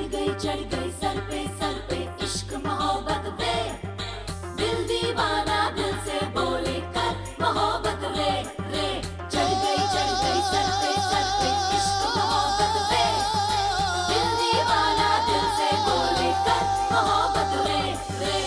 चढ़ गई सर पे इश्क मोहब्बत वे दिल दीवाना दिल से बोले कर मोहब्बत रे रे चढ़ गई सर पे इश्क मोहब्बत वे दिल दीवाना दिल से बोले कर मोहब्बत रे रे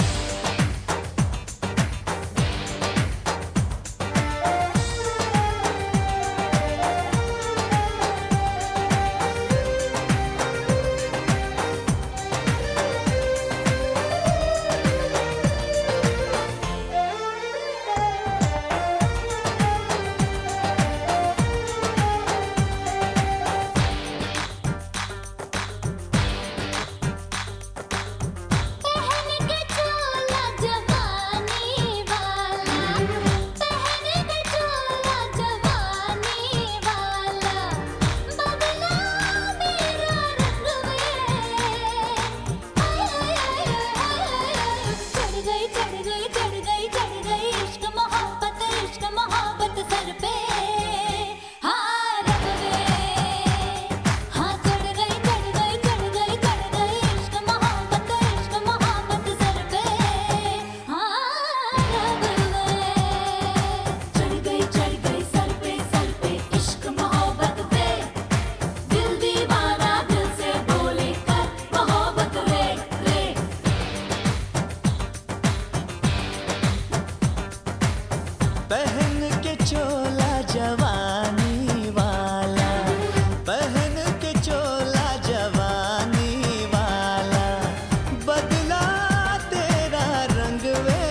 पहन के चोला जवानी वाला पहन के चोला जवानी वाला बदला तेरा रंग वे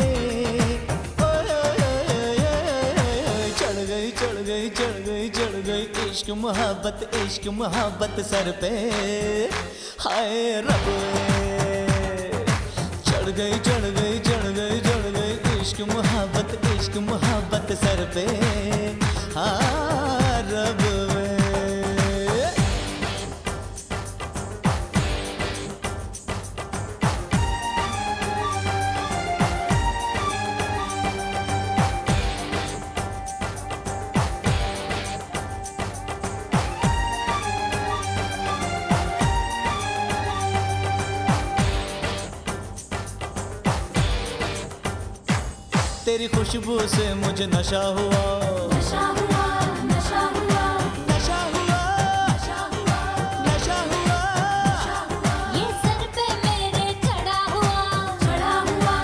चढ़ गई इश्क मोहब्बत सर पे हाय रब चढ़ गई इश्क मोहब्बत सर पे हाँ रब तेरी खुशबू से मुझे नशा हुआ नशा हुआ नशा हुआ नशा हुआ नशा हुआ नशा हुआ ये सर पे मेरे चढ़ा हुआ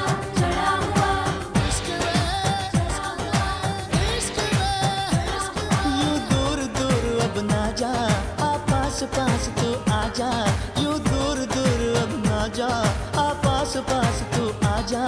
यूं दूर दूर अब ना जा आ पास तू आ जा यूं दूर अब ना जा आ पास तू आ जा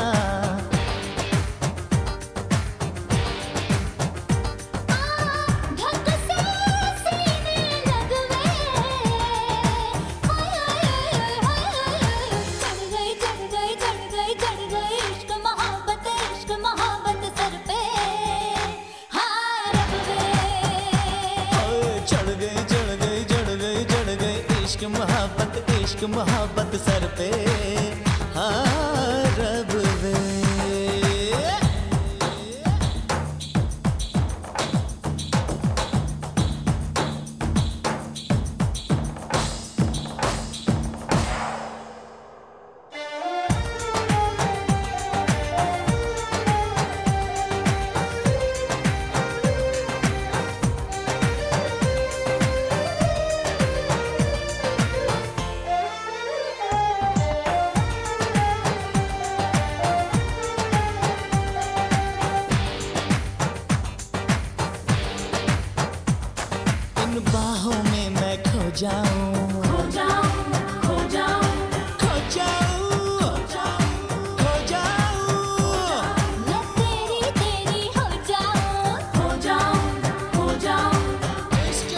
इश्क मोहब्बत सर पे हाँ रब वे बाहों में मैं खो जाऊं खो जाऊं खो जाऊं खो जाऊं खो जाऊं मैं तेरी हो जाऊं हो जाऊं इश्क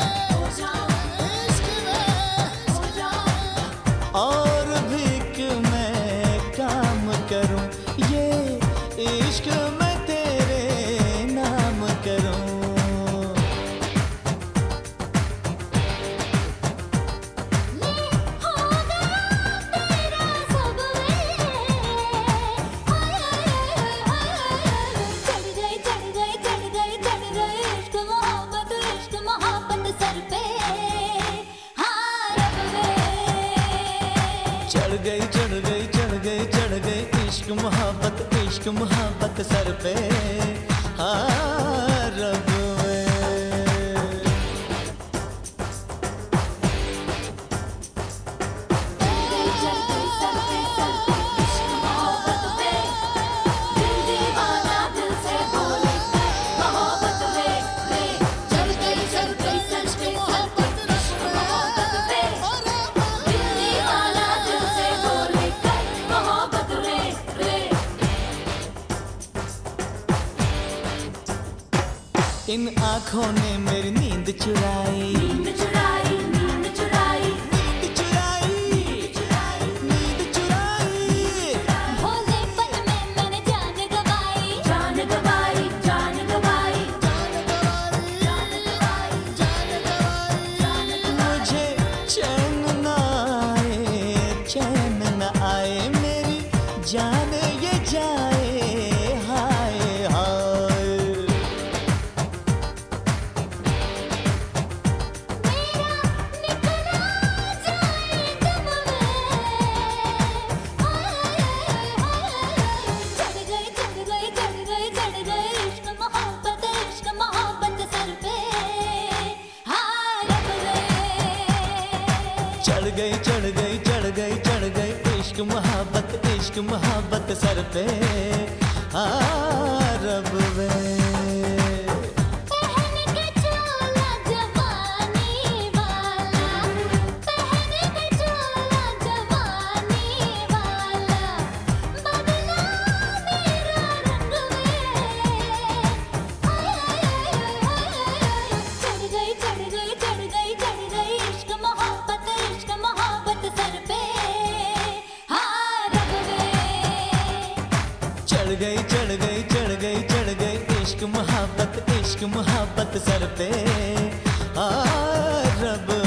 में हो जाऊं और भी कि मैं काम करूं ये इश्क में तेरे नाम करूं इश्क मोहब्बत सर पे हाँ रब में। इन आँखों ने मेरी नींद चुराई, नींद चुराई, नींद चुराई, नींद चुराई, नींद चुराई। भोलेपन में मैंने जान गवाई, जान गवाई, जान गवाई, जान गवाई, जान गवाई, जान गवाई। मुझे चैन न आए, चैन न आए, मेरी जान ये जाए हाय हाय। चढ़ गई इश्क मोहब्बत सर पे हाँ रब में। चढ़ गई इश्क मोहब्बत सर पे हाँ रब